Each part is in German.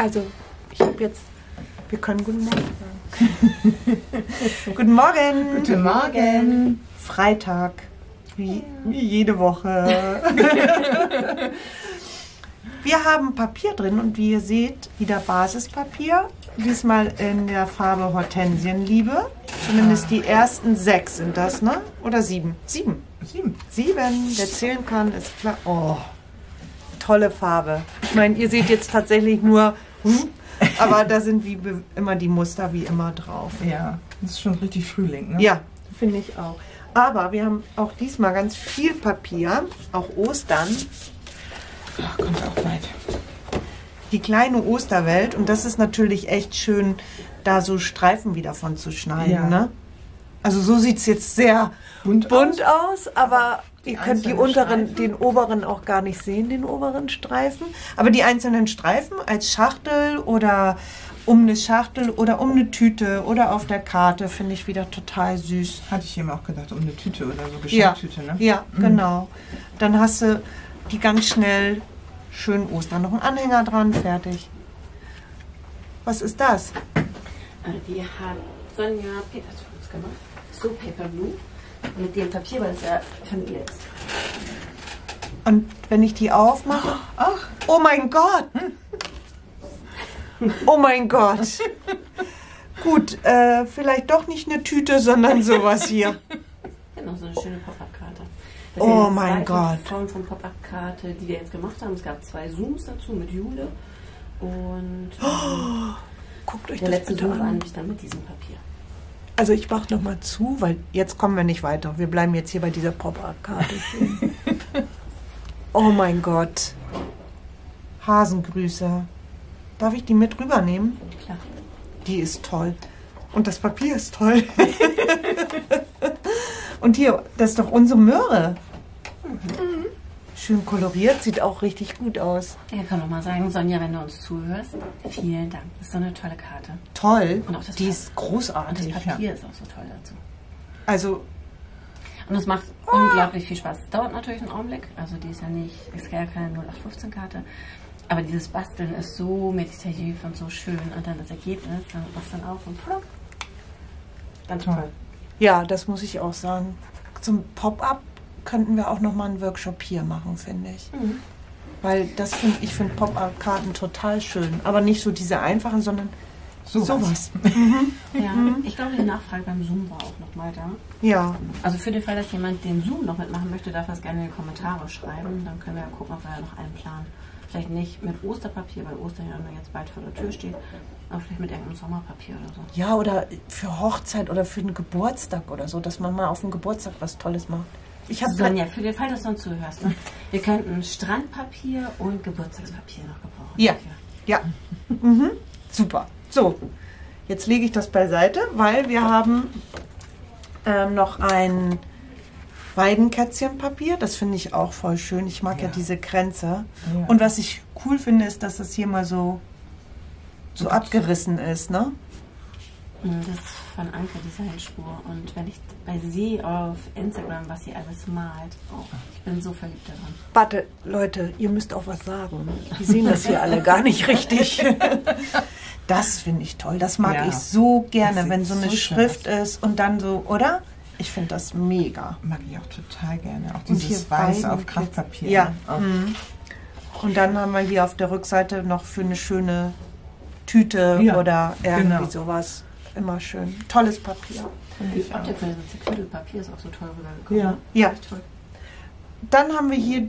Also, wir können guten Morgen sagen. Guten Morgen. Guten Morgen. Freitag, wie jede Woche. Wir haben Papier drin und wie ihr seht, wieder Basispapier. Diesmal in der Farbe Hortensienliebe. Zumindest die ersten 6 sind das, ne? Oder 7? 7. 7. Wer zählen kann, ist klar. Oh, tolle Farbe. Ich meine, ihr seht jetzt tatsächlich nur, aber da sind wie immer die Muster wie immer drauf. Ja, das ist schon richtig Frühling, ne? Ja, finde ich auch. Aber wir haben auch diesmal ganz viel Papier, auch Ostern. Ach, kommt auch weit. Die kleine Osterwelt. Und das ist natürlich echt schön, da so Streifen wieder von zu schneiden. Ja. Ne? Also so sieht es jetzt sehr bunt aus, aber ihr könnt die unteren, den oberen auch gar nicht sehen, den oberen Streifen. Aber die einzelnen Streifen als Schachtel oder um eine Schachtel oder um eine Tüte oder auf der Karte finde ich wieder total süß. Hatte ich eben auch gedacht, um eine Tüte oder so, Geschenktüte, ne? Ja, genau. Dann hast du die ganz schnell schön Ostern. Noch ein Anhänger dran, fertig. Was ist das? Die hat Sonja Peters für uns gemacht. So Paper Blue. Mit dem Papier, weil es ja von ihr ist. Und wenn ich die aufmache? Ach. Oh mein Gott! Oh mein Gott! Gut, vielleicht doch nicht eine Tüte, sondern sowas hier. Genau, so eine schöne Pop-Up-Karte. Oh mein Gott! Form von Pop-Up-Karte, die wir jetzt gemacht haben. Es gab 2 Zooms dazu mit Jule. Und guckt euch der das letzte bitte Zoom war an. nämlich dann mit diesem Papier. Also ich mache nochmal zu, weil jetzt kommen wir nicht weiter. Wir bleiben jetzt hier bei dieser Pop-Up-Karte stehen. Oh mein Gott. Hasengrüße. Darf ich die mit rübernehmen? Klar. Die ist toll. Und das Papier ist toll. Und hier, das ist doch unsere Möhre. Schön koloriert, sieht auch richtig gut aus. Ich kann noch mal sagen, Sonja, wenn du uns zuhörst, vielen Dank. Das ist so eine tolle Karte. Toll. Und auch das Die ist Und großartig. das Papier ist auch so toll dazu. Also, Und es macht unglaublich viel Spaß. Es dauert natürlich einen Augenblick. Also die ist ja nicht, ist ja keine 0815-Karte. Aber dieses Basteln ist so meditativ und so schön. Und dann das Ergebnis, dann machst du dann auf und plopp. Ganz toll. ja, das muss ich auch sagen. Zum Pop-Up könnten wir auch nochmal einen Workshop hier machen, finde ich. Weil ich finde Pop-Up-Karten total schön. Aber nicht so diese einfachen, sondern sowas. Ja, ich glaube, die Nachfrage beim Zoom war auch nochmal da. Ja. Also für den Fall, dass jemand den Zoom noch mitmachen möchte, darf er es gerne in die Kommentare schreiben. Dann können wir ja gucken, ob wir noch einen planen. Vielleicht nicht mit Osterpapier, weil Ostern ja jetzt bald vor der Tür steht. Aber vielleicht mit irgendeinem Sommerpapier oder so. Ja, oder für Hochzeit oder für einen Geburtstag oder so, dass man mal auf dem Geburtstag was Tolles macht. Ich habe Sonja, für den Fall, dass du uns zuhörst, ne? Wir könnten Strandpapier und Geburtstagspapier noch gebrauchen. Ja, ja. Super. So, jetzt lege ich das beiseite, weil wir haben noch ein Weidenkätzchenpapier. Das finde ich auch voll schön. Ich mag ja diese Kränze. Ja. Und was ich cool finde, ist, dass das hier mal so abgerissen ist, ne? Das ist von Anke Designspur. Und wenn ich bei sie auf Instagram, was sie alles malt, ich bin so verliebt daran. Warte, Leute, ihr müsst auch was sagen. Die sehen das hier alle gar nicht richtig. Das finde ich toll. Das mag ich so gerne, wenn so eine Schrift ist und dann so, oder? Ich finde das mega. Mag ich auch total gerne. Auch Und dieses hier Weiß Weiden- auf Kraftpapier. Ja. Auch. Und dann haben wir hier auf der Rückseite noch für eine schöne Tüte oder irgendwie sowas. Immer schön. Tolles Papier. Die Optik von diesem zerquirltem Papier ist auch so toll rübergekommen. Ja. Ja. Echt toll. Dann haben wir hier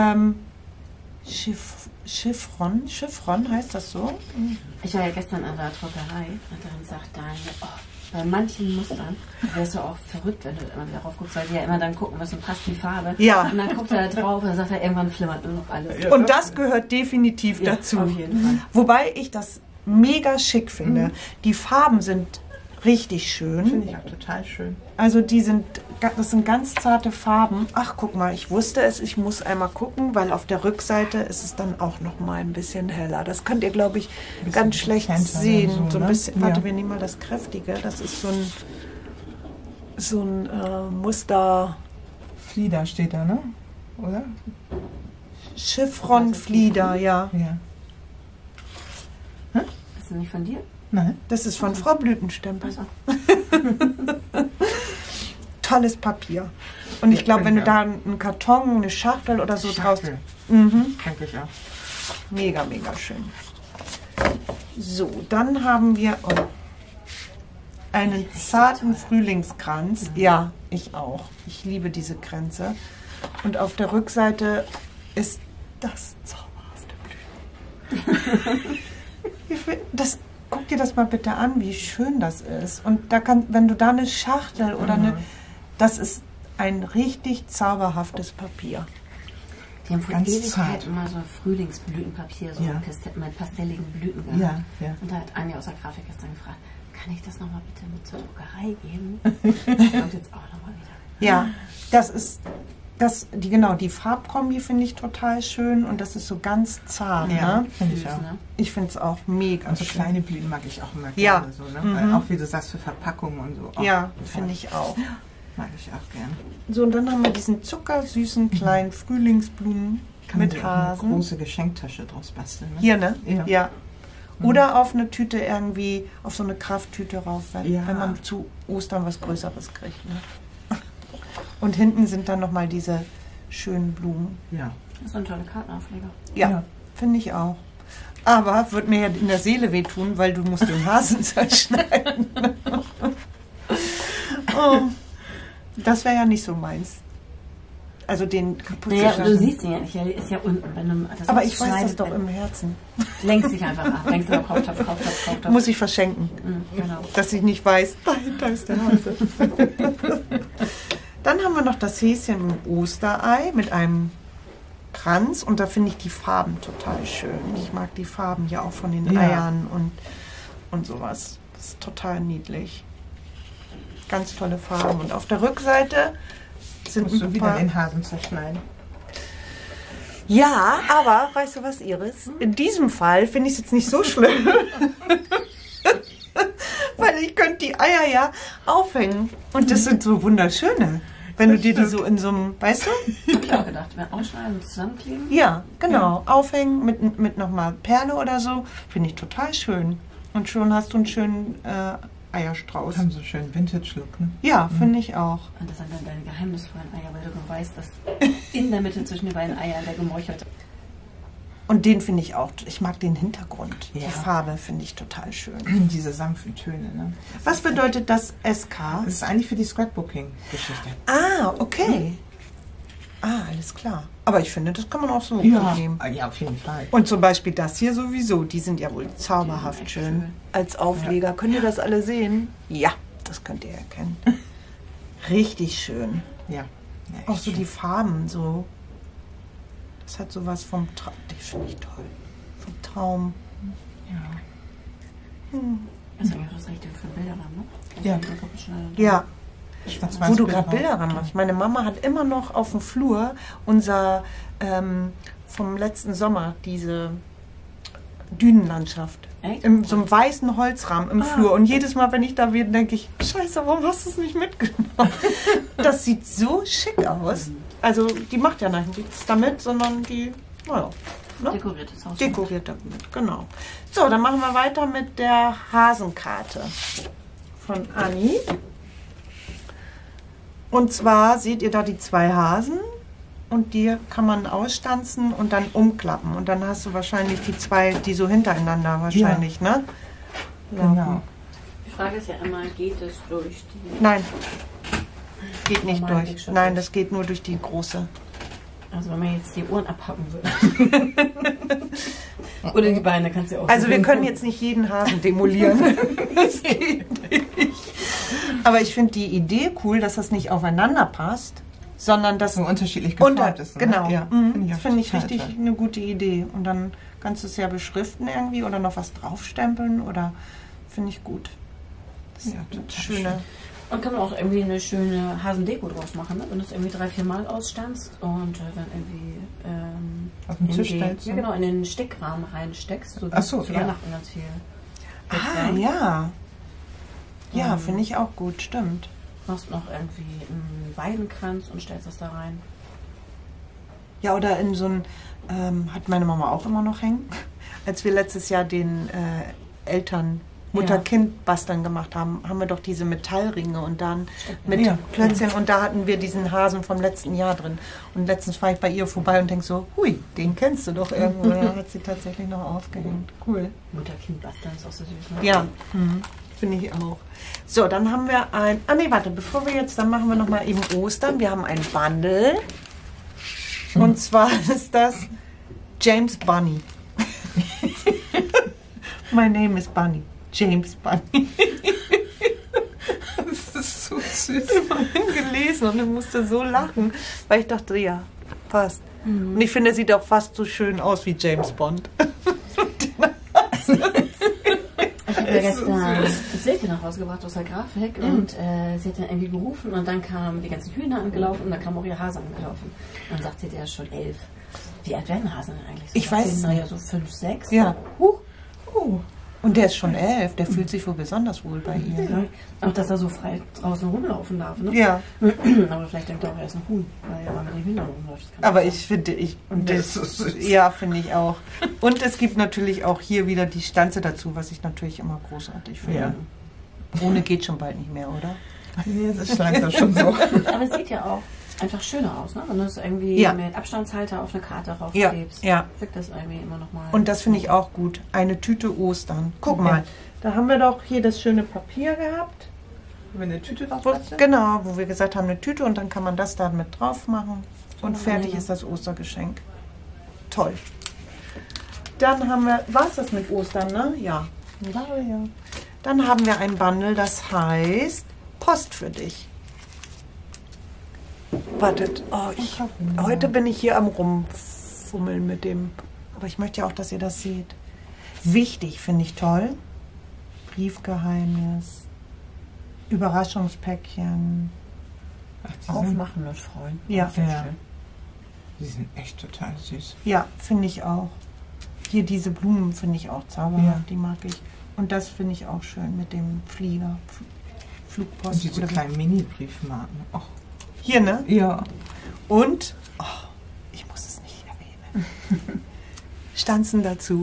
Chiffron heißt das so? Ich war ja gestern an der Druckerei und dann sagt Daniel, bei manchen Mustern wärst du auch verrückt, wenn du immer wieder drauf guckst, weil die ja immer dann gucken müssen, passt die Farbe. Ja. Und dann guckt er da drauf und dann sagt er, irgendwann flimmert nur noch alles. Und das gehört definitiv Ja, dazu. auf jeden Fall. Wobei ich das mega schick finde. Die Farben sind richtig schön. Finde ich auch total schön. Also das sind ganz zarte Farben. Ach, guck mal, ich wusste es, ich muss einmal gucken, weil auf der Rückseite ist es dann auch noch mal ein bisschen heller. Das könnt ihr, glaube ich, ganz schlecht dezenter sehen. so, So ein ne? bisschen, Ja. warte, wir nehmen mal das Kräftige. Das ist so ein Muster. Flieder steht da, ne? Oder? Chiffron Flieder, ja. Ja. Ist das nicht von dir? Nein. Das ist von Frau Blütenstempel. Also, Tolles Papier. Und ich Ja, glaube, wenn du ja. da einen Karton, eine Schachtel oder so draus... Schachtel. Mhm. Denke ich auch. Mega, mega schön. So, dann haben wir einen zarten Frühlingskranz. Ja, ich auch. Ich liebe diese Kränze. Und auf der Rückseite ist das zauberhafte Blüten. Guck dir das mal bitte an, wie schön das ist. Und da wenn du da eine Schachtel oder das ist ein richtig zauberhaftes Papier. die haben vor Ganz Ewigkeit zart. immer so Frühlingsblütenpapier, so Ja. mit pastelligen Blüten gehabt. Ja, ja. Und da hat Anja aus der Grafik gestern gefragt, kann ich das nochmal bitte mit zur Druckerei geben? Das kommt jetzt auch nochmal wieder. Ja, die Farbkombi finde ich total schön und das ist so ganz zart. Ja, Ne? finde ich Süß, auch. ne? Ich finde es auch mega Und so schön. kleine Blüten mag ich auch immer Ja. gerne. So, ne? Mhm. Weil auch wie du sagst, für Verpackungen und so. Oh, Ja, total. finde ich auch. Mag ich auch gerne. So, und dann haben wir diesen zuckersüßen kleinen Frühlingsblumen Kann man mit dir auch eine Hasen. große Geschenktasche draus basteln. Ne? Hier, ne? Ja. Ja. Oder auf eine Tüte irgendwie, auf so eine Krafttüte rauf, wenn, Ja. wenn man zu Ostern was Größeres kriegt. Ne? Und hinten sind dann nochmal diese schönen Blumen. Ja. Das ist ein toller Kartenaufleger. Ja, Ja. finde ich auch. Aber wird mir ja in der Seele wehtun, weil du musst den Hasen zerschneiden. Oh, das wäre ja nicht so meins. Also den kaputt Naja, zu du schneiden. siehst ihn ja nicht, er ist ja unten. Wenn du das Aber ich weiß das schneidet, doch dann im Herzen. lenkst dich einfach ab. Lenkst du Kauftopf. Muss ich verschenken, Genau. dass ich nicht weiß, dahinter ist der Hase. Dann haben wir noch das Häschen im Osterei mit einem Kranz und da finde ich die Farben total schön. Ich mag die Farben ja auch von den Ja. Eiern und sowas. Das ist total niedlich. Ganz tolle Farben. Und auf der Rückseite sind Musst du ein wieder paar... den Hasen zerschneiden. Ja, aber weißt du was, Iris? In diesem Fall finde ich es jetzt nicht so schlimm. Weil ich könnte die Eier ja aufhängen. Und das sind so wunderschöne. Wenn du dir die so in so einem, weißt du? Hab ich auch gedacht, wir ausschneiden und zusammenkleben. Ja, genau. Aufhängen mit nochmal Perle oder so. Finde ich total schön. Und schon hast du einen schönen Eierstrauß. Haben so einen schönen Vintage-Look, ne? Ja, finde ich auch. Und das sind dann deine geheimnisvollen Eier, weil du weißt, dass in der Mitte zwischen den beiden Eiern der gemorchelte. Und den finde ich auch. Ich mag den Hintergrund. Ja. Die Farbe finde ich total schön. Diese sanften Töne, ne? Was bedeutet das SK? Das ist eigentlich für die Scrapbooking-Geschichte. Ah, okay. Ah, alles klar. Aber ich finde, das kann man auch so gut nehmen. Ja, auf jeden Fall. Und zum Beispiel das hier sowieso. Die sind ja wohl Die zauberhaft sind echt schön. schön. Als Aufleger. Könnt ihr das alle sehen? Ja, das könnt ihr erkennen. Richtig schön. Ja. Ja, Auch echt so schön. die Farben so. Das hat sowas vom Traum. Die finde ich toll. Vom Traum. Ja. Das ist eigentlich auch das Richtige für Bilderrahmen, ne? Ja. Ja, Schwarz-weiß wo du Bild gerade drauf. Bilder ran machst. Meine Mama hat immer noch auf dem Flur unser vom letzten Sommer, diese Dünenlandschaft. Echt? In so einem weißen Holzrahmen im Flur. Und jedes Mal, wenn ich da bin, denke ich, Scheiße, warum hast du es nicht mitgenommen? Das sieht so schick aus. Also die macht ja nichts damit, sondern die, naja, ne? Dekoriert das Haus. Dekoriert damit, genau. So, dann machen wir weiter mit der Hasenkarte von Anni. Und zwar seht ihr da die zwei Hasen und die kann man ausstanzen und dann umklappen. Und dann hast du wahrscheinlich die zwei, die so hintereinander wahrscheinlich, ne? Genau. Die Frage ist ja immer, geht es durch die... Nein, geht nicht Normal durch. geht schon Nein, durch. das geht nur durch die große. Also wenn man jetzt die Ohren abhacken würde. Oder die Beine kannst du auch. Also wir können jetzt nicht jeden Hasen demolieren. Das geht nicht. Aber ich finde die Idee cool, dass das nicht aufeinander passt, sondern dass So unterschiedlich geformt ist. Ne? genau. Ja, Mhm. auch Finde ich total richtig toll. eine gute Idee. Und dann kannst du es ja beschriften irgendwie oder noch was draufstempeln oder finde ich gut. Das ist Ja, eine total schöne. Und kann man auch irgendwie eine schöne Hasendeko draus machen, ne? Wenn du es irgendwie 3-4 Mal ausstanzt und dann irgendwie Auf den in Tisch die, stellst. ja, genau, in den Steckrahmen reinsteckst. So Ach so, zu ja. Weihnachten ganz viel. Ah, ja. Ja, Ähm. finde ich auch gut, stimmt. Machst noch irgendwie einen Weidenkranz und stellst das da rein. Ja, oder in so ein, hat meine Mama auch immer noch hängen. Als wir letztes Jahr den Eltern Mutter-Kind-Basteln gemacht haben, haben wir doch diese Metallringe und dann mit Klötzchen und da hatten wir diesen Hasen vom letzten Jahr drin. Und letztens fahre ich bei ihr vorbei und denke so, hui, den kennst du doch irgendwo. Da hat sie tatsächlich noch aufgehängt. Cool. Mutter-Kind-Basteln ist auch so süß, ne? Ja, finde ich auch. So, dann haben wir bevor wir jetzt, dann machen wir nochmal eben Ostern. Wir haben ein Bundle. Und zwar ist das James Bunny. My name is Bunny. James Bunny. Das ist so süß. Ich habe ihn gelesen und ich musste so lachen, weil ich dachte, ja, passt. Und ich finde, er sieht auch fast so schön aus wie James Bond. Ich habe ja gestern das Silke nach Hause gebracht aus der Grafik und sie hat dann irgendwie gerufen und dann kamen die ganzen Hühner angelaufen und dann kam auch ihr Hase angelaufen. Und dann sagt sie, der ist schon 11. Wie alt werden Hasen denn eigentlich? So Ich weiß es ja so 5, 6. Ja. Und der ist schon 11, der fühlt sich wohl besonders wohl bei ihr. Ja. Auch dass er so frei draußen rumlaufen darf, ne? Ja. Aber vielleicht denkt er auch, er ist ein Huhn, weil er mit den Hühnern rumläuft. Aber ich finde, ja, finde ich auch. Und es gibt natürlich auch hier wieder die Stanze dazu, was ich natürlich immer großartig finde. Ja. Ohne geht schon bald nicht mehr, oder? Nee, das ist leider schon so. Aber es sieht ja auch einfach schöner aus, ne? Wenn du es irgendwie mit Abstandshalter auf eine Karte raufklebst, wirkt das irgendwie immer noch mal. Und das finde ich auch gut. Eine Tüte Ostern. Guck mal, da haben wir doch hier das schöne Papier gehabt. Wenn eine Tüte drauf ist? Genau, wo wir gesagt haben, eine Tüte und dann kann man das da mit drauf machen. Und fertig ist das Ostergeschenk. Toll. Dann haben wir, war es das mit Ostern, ne? Ja. Ja. Dann haben wir ein Bundle, das heißt Post für dich. Wartet, heute bin ich hier am Rumfummeln mit dem, aber ich möchte ja auch, dass ihr das seht. Wichtig, finde ich toll. Briefgeheimnis, Überraschungspäckchen. Aufmachen und freuen. Ja. Die sind echt total süß. Ja, finde ich auch. Hier diese Blumen finde ich auch zauberhaft, die mag ich. Und das finde ich auch schön mit dem Flieger, Flugpost. Und diese kleinen Mini-Briefmarken. Oh. Hier, ne? Ja. Und, ich muss es nicht erwähnen, Stanzen dazu.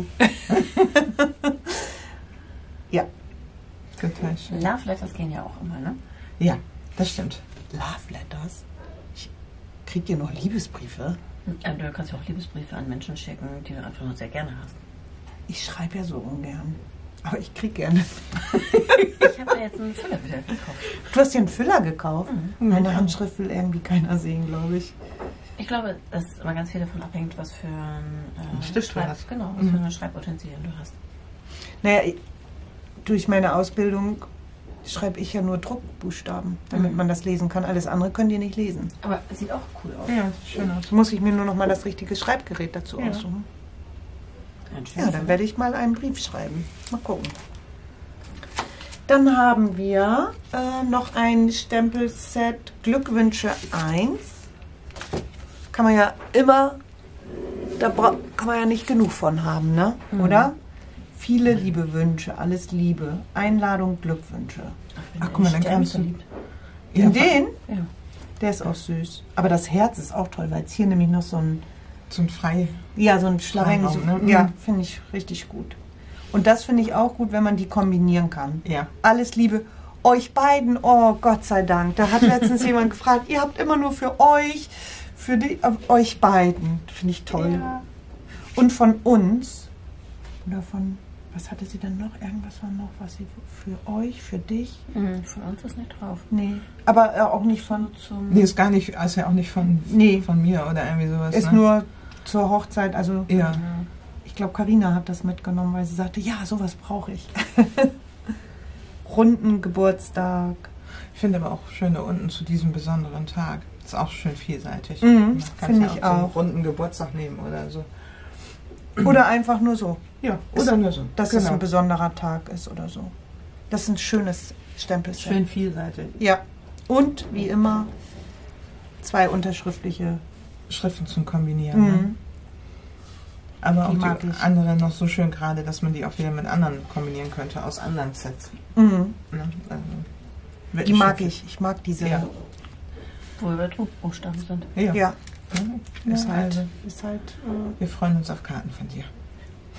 Ja. Total schön. Love Letters gehen ja auch immer, ne? Ja, das stimmt. Love Letters? Kriegt ihr noch Liebesbriefe? Ja, du kannst ja auch Liebesbriefe an Menschen schicken, die du einfach nur sehr gerne hast. Ich schreibe ja so ungern. Aber ich krieg gerne. Ich habe ja jetzt einen Füller wieder gekauft. Du hast dir einen Füller gekauft? Meine Handschrift will irgendwie keiner sehen, glaube ich. Ich glaube, dass immer ganz viel davon abhängt, was für ein Stift du hast. Genau, was für eine Schreibutensilien du hast. Naja, durch meine Ausbildung schreibe ich ja nur Druckbuchstaben, damit man das lesen kann. Alles andere könnt ihr nicht lesen. Aber es sieht auch cool aus. Ja, sieht schön aus. Muss ich mir nur noch mal das richtige Schreibgerät dazu aussuchen. Ja, dann werde ich mal einen Brief schreiben. Mal gucken. Dann haben wir noch ein Stempelset Glückwünsche 1. Kann man ja immer, kann man ja nicht genug von haben, ne? Oder? Viele liebe Wünsche, alles Liebe. Einladung, Glückwünsche. Ach, guck mal, dann kannst du... In den? Ja. Der ist auch süß. Aber das Herz ist auch toll, weil es hier nämlich noch so ein... So ein Frei... Ja, so ein Schlareng. Freiraum, ne? Ja, finde ich richtig gut. Und das finde ich auch gut, wenn man die kombinieren kann. Ja. Alles Liebe. Euch beiden, oh Gott sei Dank. Da hat letztens jemand gefragt, ihr habt immer nur für euch, euch beiden. Finde ich toll. Ja. Und von uns, oder von, was hatte sie denn noch? Irgendwas war noch, was sie für euch, für dich? Von uns ist nicht drauf. Nee. Aber auch nicht von... Nee, ist gar nicht, also ja auch nicht von mir oder irgendwie sowas. Ist nur zur Hochzeit, also... Ja. Ich glaube, Carina hat das mitgenommen, weil sie sagte, ja, sowas brauche ich. Runden Geburtstag. Ich finde aber auch schön da unten zu diesem besonderen Tag. Ist auch schön vielseitig. Finde ich auch. So einen auch. runden Geburtstag nehmen oder so. Oder einfach nur so. Ja, oder nur so. Dass es ein besonderer Tag ist oder so. Das ist ein schönes Stempelset. Schön vielseitig. Ja. Und, wie immer, 2 unterschriftliche Schriften zum Kombinieren. Ne? Aber auch Die mag die ich. andere noch so schön gerade, dass man die auch wieder mit anderen kombinieren könnte, aus anderen Sets. Mhm. Ne? Also, Die mag ich. Ich mag diese. Ja. Wo wir Druckbuchstaben sind. Ja. Ja. Ist Ja, halt, ist halt wir freuen uns auf Karten von dir.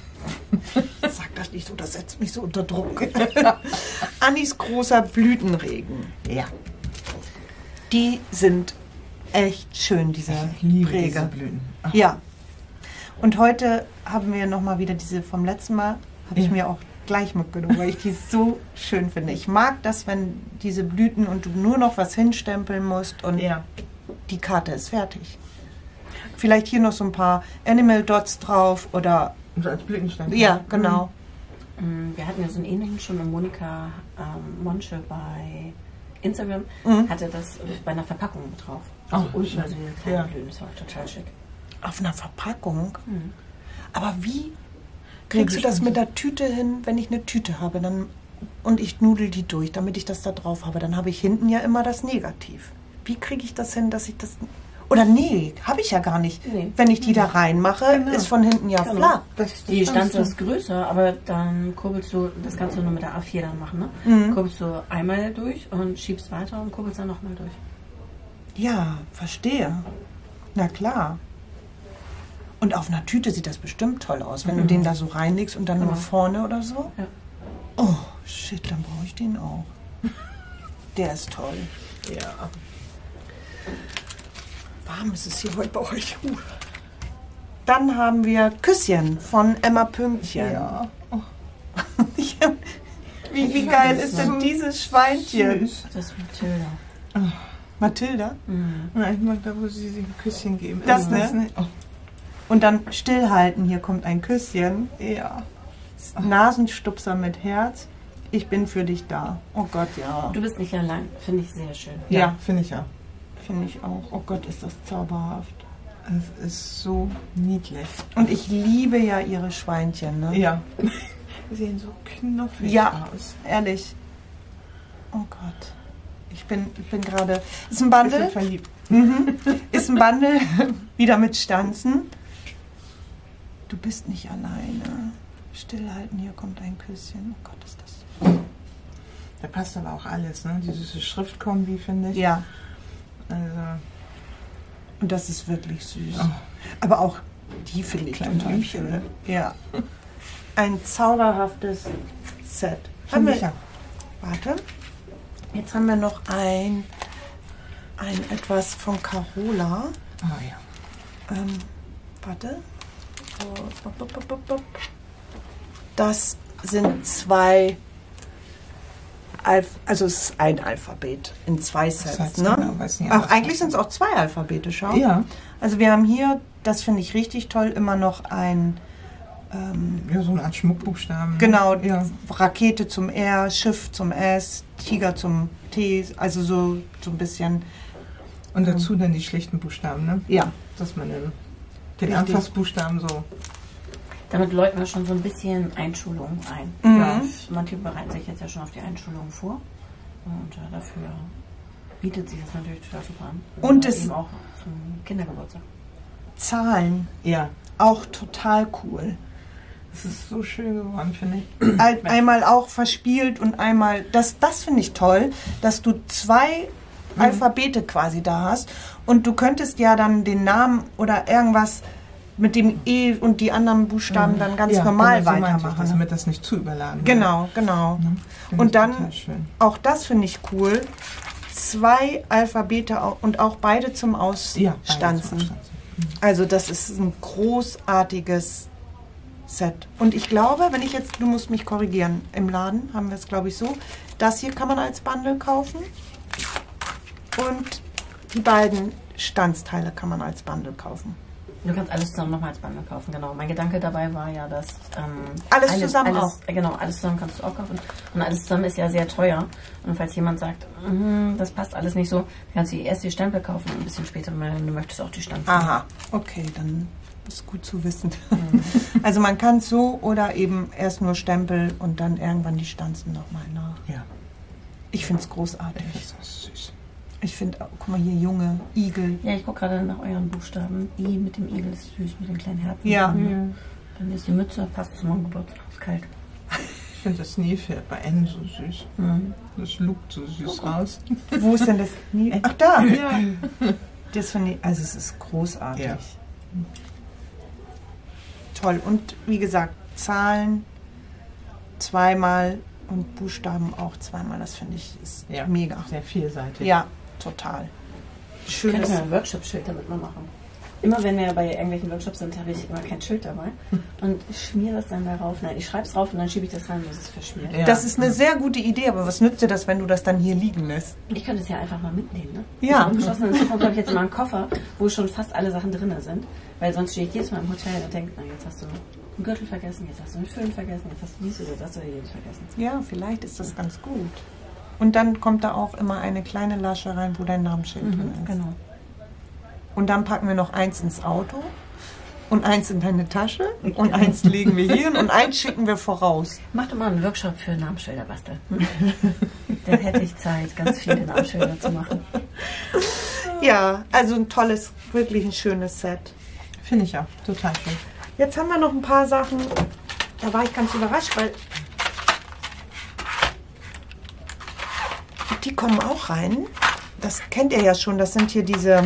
Sag das nicht so, das setzt mich so unter Druck. Annis großer Blütenregen. Ja. Die sind echt schön, diese Ich liebe diese Präge. Blüten. Ach, Ja. Und heute haben wir nochmal wieder diese vom letzten Mal, habe ich Ja. mir auch gleich mitgenommen, weil ich die so schön finde. Ich mag das, wenn diese Blüten und du nur noch was hinstempeln musst und Ja. die Karte ist fertig. Vielleicht hier noch so ein paar Animal Dots drauf oder, Und als Blütenstand. ja, genau. Wir hatten ja so einen ähnlichen schon und Monika Monsche bei Instagram Mhm. hatte das bei einer Verpackung mit drauf. Also Ach, unten schön. also diese kleinen Ja. Blüten, das war total schick. Auf einer Verpackung. Mhm. Aber wie kriegst du das bestimmt. mit der Tüte hin, wenn ich eine Tüte habe dann, und ich nudel die durch, damit ich das da drauf habe? Dann habe ich hinten ja immer das Negativ. Wie kriege ich das hin, dass ich das... Oder nee, habe ich ja gar nicht. Nee. Wenn ich die da reinmache, Genau. ist von hinten ja Genau. flach. Die Stanze ist größer, aber dann kurbelst du, das kannst du nur mit der A4 dann machen, ne? Mhm. Kurbelst du einmal durch und schiebst weiter und kurbelst dann nochmal durch. Ja, verstehe. Na klar. Und auf einer Tüte sieht das bestimmt toll aus, wenn du den da so reinlegst und dann nur Genau. vorne oder so. Ja. Oh, shit, dann brauche ich den auch. Der ist toll. Ja. Warm ist es hier heute bei euch. Dann haben wir Küsschen von Emma Pünktchen. Ja. Oh, Wie geil ist denn dieses Schweinchen? süß. Das ist Mathilda. Mathilda. Mhm. Na, ich mag da, wo sie sich ein Küsschen geben. Das, Ist ne? Oh, Und dann stillhalten. Hier kommt ein Küsschen. ja. Nasenstupser mit Herz. Ich bin für dich da. Oh Gott, ja. Du bist nicht allein, finde ich sehr schön. Ja, Ja. finde ich auch. Finde ich auch. Oh Gott, ist das zauberhaft. Es ist so niedlich. Und ich liebe ja ihre Schweinchen, ne? Ja. Sie sehen so knuffig Ja. aus. Ehrlich. Oh Gott. Ich bin gerade... Ist ein Ich bin Bundle? verliebt. Ist ein Bundle. Wieder mit Stanzen. Du bist nicht alleine. Stillhalten, hier kommt ein Küsschen. Oh Gott, ist das... Da passt aber auch alles, ne? Die süße Schriftkombi, finde ich. Ja, Also, und das ist wirklich süß. Oh. Aber auch die finde ich Kleine total Blümchen, schön. ne? Ja. Ein zauberhaftes Set. Haben finde ich wir, auch. warte. Jetzt haben wir noch ein etwas von Carola. Oh ja. Warte. Das sind zwei, also es ist ein Alphabet in zwei Sets. heißt Ne? genau, weiß nicht, Ach, was eigentlich das sind es auch zwei Alphabete, schau. Ja. Also wir haben hier, das finde ich richtig toll, immer noch ein, Ja, so eine Art Schmuckbuchstaben. ne? genau, Ja. Rakete zum R, Schiff zum S, Tiger zum T, also so ein bisschen, Und dazu dann die schlichten Buchstaben, ne? ja. Dass man den Richtig. Anfassbuchstaben so. Damit läuten wir schon so ein bisschen Einschulung ein. Mhm. Ja, manche bereiten sich jetzt ja schon auf die Einschulung vor. Und dafür bietet sich das natürlich total super an. Und Oder es- eben auch zum Kindergeburtstag. Zahlen, Ja. auch total cool. Es ist so schön geworden, finde ich. Einmal auch verspielt und einmal, das finde ich toll, dass du zwei Alphabete quasi da hast und du könntest ja dann den Namen oder irgendwas mit dem E und die anderen Buchstaben dann ganz normal genau so meinte ich weitermachen. das, damit das nicht zu überladen wird. Genau. Ne? Finde Und ich dann, total schön. auch das finde ich cool, zwei Alphabete und auch beide zum Ja, beide Ausstanzen. zum Ausstanzen. Also das ist ein großartiges Set. Und ich glaube, wenn ich jetzt, du musst mich korrigieren, im Laden haben wir es, glaube ich, so. Das hier kann man als Bundle kaufen. Und die beiden Stanzteile kann man als Bundle kaufen. Du kannst alles zusammen nochmal als Bundle kaufen, genau. Mein Gedanke dabei war ja, dass... Alles zusammen auch. Genau, alles zusammen kannst du auch kaufen. Und alles zusammen ist ja sehr teuer. Und falls jemand sagt, das passt alles nicht so, kannst du erst die Stempel kaufen und ein bisschen später, wenn du möchtest, auch die Stanzen. Aha, okay, dann ist gut zu wissen. Also man kann es so oder eben erst nur Stempel und dann irgendwann die Stanzen nochmal nach. Ja, Ich finde es großartig. das ist süß. Ich finde, guck mal hier, Junge, Igel. Ja, ich gucke gerade nach euren Buchstaben. I mit dem Igel ist süß, mit den kleinen Herzen. Ja. Mhm. Dann ist die Mütze, passt zu meinem Geburtstag, ist kalt. Ich finde das Nilpferd bei N so süß. Mhm. Das lugt so süß raus. Wo ist denn das? Ach, da. Ja. Das finde ich, also es ist großartig. Ja. Toll. Und wie gesagt, Zahlen zweimal und Buchstaben auch zweimal. Das finde ich ist mega. Sehr vielseitig. Ja, total. Schön. Könnte man ein Workshop-Schild damit mal machen. Immer wenn wir bei irgendwelchen Workshops sind, habe ich immer kein Schild dabei und schmiere das dann da rauf. Nein, ich schreibe es drauf und dann schiebe ich das rein, wo es verschmiert. Ja. Das ist eine sehr gute Idee, aber was nützt dir das, wenn du das dann hier liegen lässt? Ich könnte es ja einfach mal mitnehmen, ne? Ja. In Zukunft habe ich jetzt mal einen Koffer, wo schon fast alle Sachen drin sind, weil sonst stehe ich jedes Mal im Hotel und denke, na, jetzt hast du einen Gürtel vergessen, jetzt hast du einen Föhn vergessen, jetzt hast du dies oder das oder jenes vergessen. Ja, vielleicht ist das ganz gut. Und dann kommt da auch immer eine kleine Lasche rein, wo dein Namensschild drin ist. Genau. Und dann packen wir noch eins ins Auto und eins in deine Tasche und eins legen wir hier und eins schicken wir voraus. Mach doch mal einen Workshop für Namensschilder basteln. Dann hätte ich Zeit, ganz viele Namensschilder zu machen. Ja, also ein tolles, wirklich ein schönes Set. Finde ich auch, total schön. Jetzt haben wir noch ein paar Sachen, da war ich ganz überrascht, weil die kommen auch rein. Das kennt ihr ja schon, das sind hier diese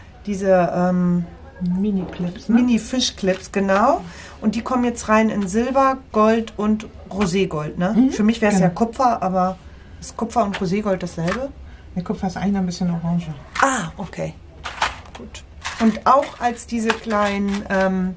Mini-Clips, ne? Mini-Fischclips, genau. Und die kommen jetzt rein in Silber, Gold und Roségold. Ne? Für mich wäre es ja Kupfer, aber ist Kupfer und Roségold dasselbe? Der Kupfer ist eigentlich ein bisschen orange. Ah, okay. Gut. Und auch als diese kleinen,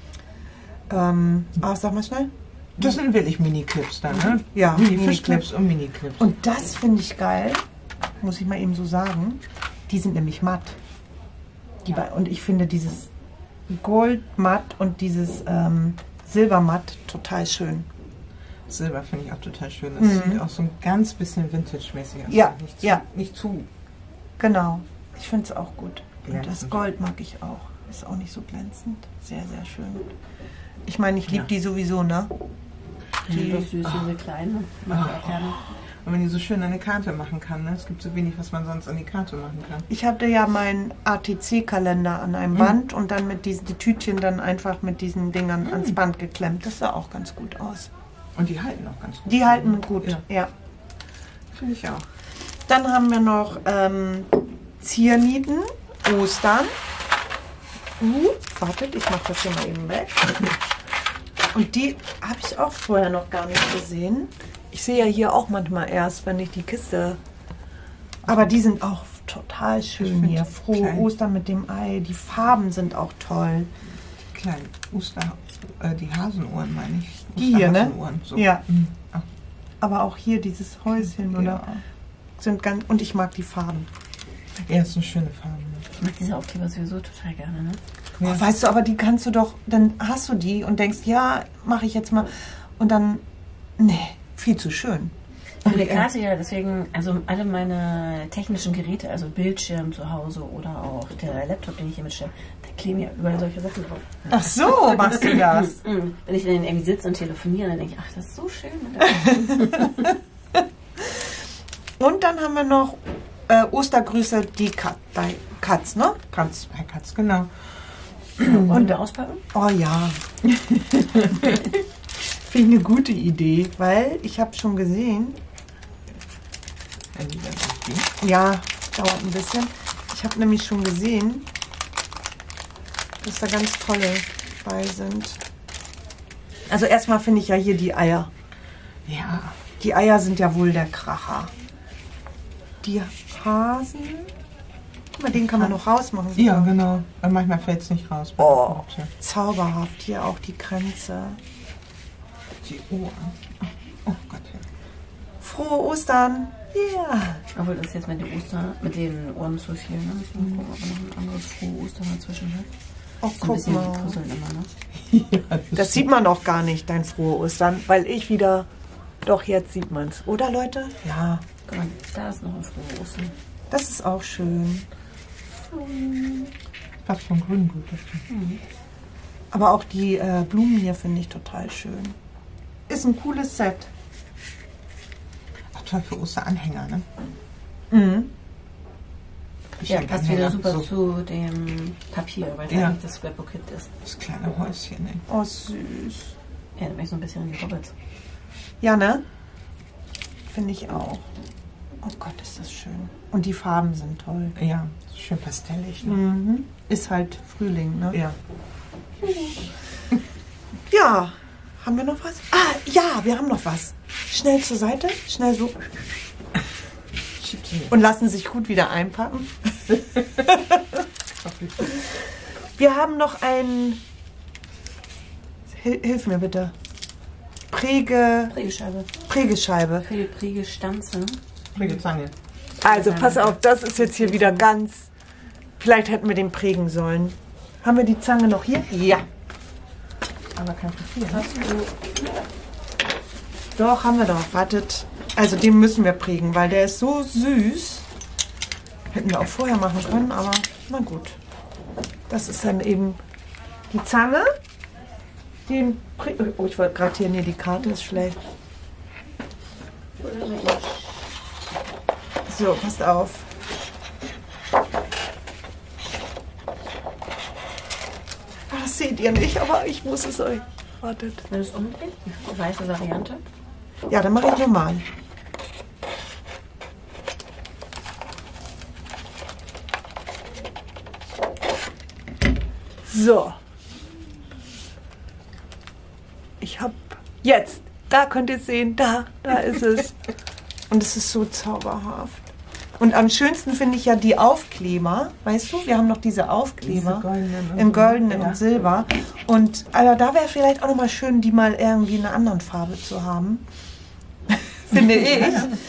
sag mal schnell. Das sind wirklich Mini-Clips dann, ne? Ja, Mini-Fischclips und Mini-Clips. Und das finde ich geil, muss ich mal eben so sagen. Die sind nämlich matt. Und ich finde dieses Goldmatt und dieses Silbermatt total schön. Silber finde ich auch total schön. Das sieht auch so ein ganz bisschen Vintage-mäßig aus. Ja, Nicht zu. Genau. Ich finde es auch gut. Und das Glänzend. Gold mag ich auch. Ist auch nicht so glänzend. Sehr, sehr schön. Ich meine, ich liebe die sowieso, ne? Die doch süß, diese kleine. Mag ich auch gerne. Und wenn die so schön eine Karte machen kann, ne? Es gibt so wenig, was man sonst an die Karte machen kann. Ich hatte ja meinen ATC-Kalender an einem Band und dann mit die Tütchen dann einfach mit diesen Dingern ans Band geklemmt. Das sah auch ganz gut aus. Und die halten auch ganz gut. Die halten gut, ja. Finde ich auch. Dann haben wir noch Ziernieten, Ostern. Wartet, ich mache das hier mal eben weg. Und die habe ich auch vorher noch gar nicht gesehen. Ich sehe ja hier auch manchmal erst, wenn ich die Kiste... Aber die sind auch total schön hier. Frohe klein. Ostern mit dem Ei. Die Farben sind auch toll. Die kleinen die Hasenohren meine ich. Die hier, ne? Osterhasenohren, so. Ja. Ah. Aber auch hier dieses Häuschen, oder? Sind ganz... Und ich mag die Farben. Ja, das sind schöne Farben. Ich mag diese Aufkleber sowieso total gerne, ne? Oh, weißt du, aber die kannst du doch... Dann hast du die und denkst, ja, mache ich jetzt mal. Und dann... Nee, viel zu schön. Für die Karte ja, deswegen, also alle meine technischen Geräte, also Bildschirm zu Hause oder auch der Laptop, den ich hier mitstelle, da kleben ja überall solche Sachen drauf. Ach so, machst du das? Wenn ich dann irgendwie sitze und telefoniere, dann denke ich, ach, das ist so schön. Und dann haben wir noch Ostergrüße, die Katz, ne? Katz, genau. Wollen wir auspacken? Oh ja. Finde ich eine gute Idee, weil ich habe schon gesehen, ja, dauert ein bisschen. Ich habe nämlich schon gesehen, dass da ganz tolle bei sind. Also erstmal finde ich ja hier die Eier. Ja. Die Eier sind ja wohl der Kracher. Die Hasen, guck mal, den kann man noch rausmachen. Ja, genau. Aber manchmal fällt es nicht raus. Oh, zauberhaft. Hier auch die Kränze. Die Ohren. Oh Gott. Frohe Ostern. Ja. Yeah. Obwohl das jetzt mit den Ohren zu viel, ne? Müssen wir gucken, ob wir noch ein anderes frohe Ostern dazwischen hat. Oh, So ein guck bisschen mal. puzzeln immer, ne? Ja, Das sieht man auch gar nicht, dein frohe Ostern, weil ich wieder... Doch, jetzt sieht man es. Oder, Leute? Ja. Guck mal, da ist noch ein frohe Ostern. Das ist auch schön. passt von Grün gut dazu. Aber auch die Blumen hier finde ich total schön. Ist ein cooles Set. Ach, toll für Osteranhänger, ne? Mhm. Ja, passt wieder super so, zu dem Papier, weil es Ja. eigentlich das Scrapbook-Kit ist. das kleine Häuschen, ne? Oh, süß. Erinnert mich so ein bisschen an die Hobbits. Ja, ne? Finde ich auch. Oh Gott, ist das schön. Und die Farben sind toll. Ja, schön pastellig, ne? Ist halt Frühling, ne? Ja. Ja, Haben wir noch was? Ah, ja, wir haben noch was. Schnell zur Seite, schnell so. Und lassen sich gut wieder einpacken. Wir haben noch ein... Hilf mir bitte. Prägescheibe. Prägescheibe. Für die Prägestanze. Prägezange. Also pass auf, das ist jetzt hier wieder ganz... Vielleicht hätten wir den prägen sollen. Haben wir die Zange noch hier? Ja. Aber kein Papier. Hast du Doch, haben wir doch. Wartet. Also den müssen wir prägen, weil der ist so süß. Hätten wir auch vorher machen können, aber na gut. Das ist dann eben die Zange. Den oh, ich wollte gerade hier, nee, die Karte ist schlecht. So, passt auf. Das seht ihr nicht, aber ich muss es euch. Wartet. Wenn du es umdrehst, die weiße Variante. Ja, dann mache ich normal. So. Ich habe jetzt, da könnt ihr es sehen, da ist es. Und es ist so zauberhaft. Und am schönsten finde ich ja die Aufkleber, weißt du? Wir haben noch diese Aufkleber in goldenen und silber. Und also da wäre vielleicht auch noch mal schön, die mal irgendwie in einer anderen Farbe zu haben. Finde ich.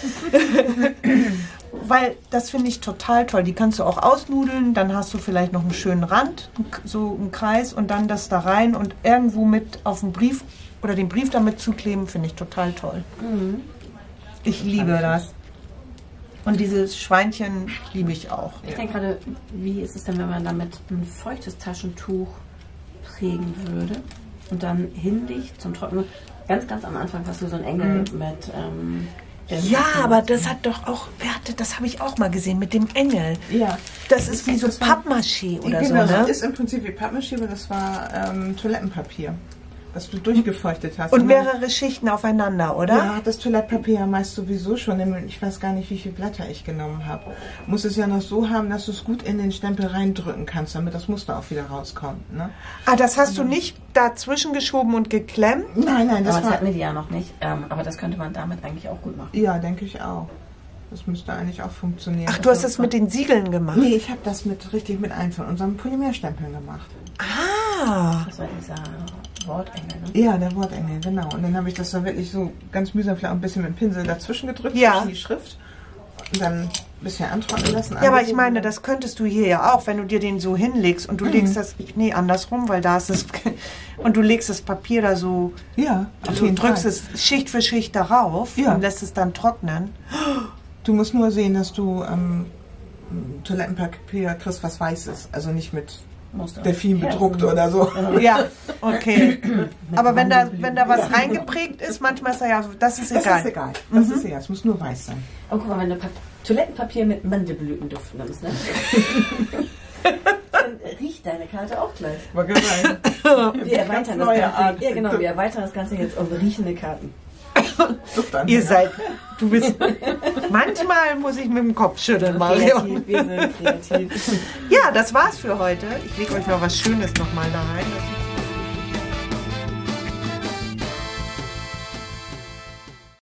Weil das finde ich total toll. Die kannst du auch ausnudeln, dann hast du vielleicht noch einen schönen Rand, so einen Kreis und dann das da rein und irgendwo mit auf den Brief oder den Brief damit zukleben, finde ich total toll. Mhm. Ich liebe das. Und dieses Schweinchen liebe ich auch. Ich denke gerade, wie ist es denn, wenn man damit ein feuchtes Taschentuch prägen würde und dann hinlegt zum Trocknen? Ganz, ganz am Anfang hast du so einen Engel mit... ja, aber das hat doch auch, das habe ich auch mal gesehen mit dem Engel. Ja. Das ist wie so Pappmaché oder genau, so, ne? Das ist im Prinzip wie Pappmaché, aber das war Toilettenpapier, das du durchgefeuchtet hast. Und mehrere Schichten aufeinander, oder? Ja, das Toilettenpapier ja meist sowieso schon. Ich weiß gar nicht, wie viele Blätter ich genommen habe. Muss es ja noch so haben, dass du es gut in den Stempel reindrücken kannst, damit das Muster auch wieder rauskommt. Ne? Ah, das hast du nicht dazwischen geschoben und geklemmt? Nein, Aber das das war... hatten wir die ja noch nicht. Aber das könnte man damit eigentlich auch gut machen. Ja, denke ich auch. Das müsste eigentlich auch funktionieren. Ach, du hast das mit den Siegeln gemacht? Nee, ich habe das richtig mit einem von unseren Polymerstempeln gemacht. Ah. Das war dieser Wortengel, ne? Ja, der Wortengel, genau. Und dann habe ich das da wirklich so ganz mühsam vielleicht ein bisschen mit dem Pinsel dazwischen gedrückt, Ja. zwischen die Schrift. Und dann ein bisschen antrocknen lassen. Ja, aber ich meine, das könntest du hier ja auch, wenn du dir den so hinlegst und du legst das, nee, andersrum, weil da ist es, und du legst das Papier da so, Ja, auf du jeden drückst Fall. es Schicht für Schicht darauf Ja. und lässt es dann trocknen. Du musst nur sehen, dass du Toilettenpapier kriegst, was weiß ist. Also nicht mit Muster. Delfin bedruckt oder so. Ja, okay. Aber wenn da was reingeprägt ist, manchmal ist da ja, das ist Das egal. ist egal. Das ist egal. Es muss nur weiß sein. Oh, guck mal, wenn du Toilettenpapier mit Mandelblütenduft nimmst, ne? Dann riecht deine Karte auch gleich. War gemein. Wir erweitern das neue Ganze. Art. Ja, genau, wir erweitern das Ganze jetzt um riechende Karten. Ihr seid, du bist, manchmal muss ich mit dem Kopf schütteln, Marion. Kreativ, wir sind kreativ. Ja, das war's für heute. Ich lege euch noch was Schönes nochmal da rein.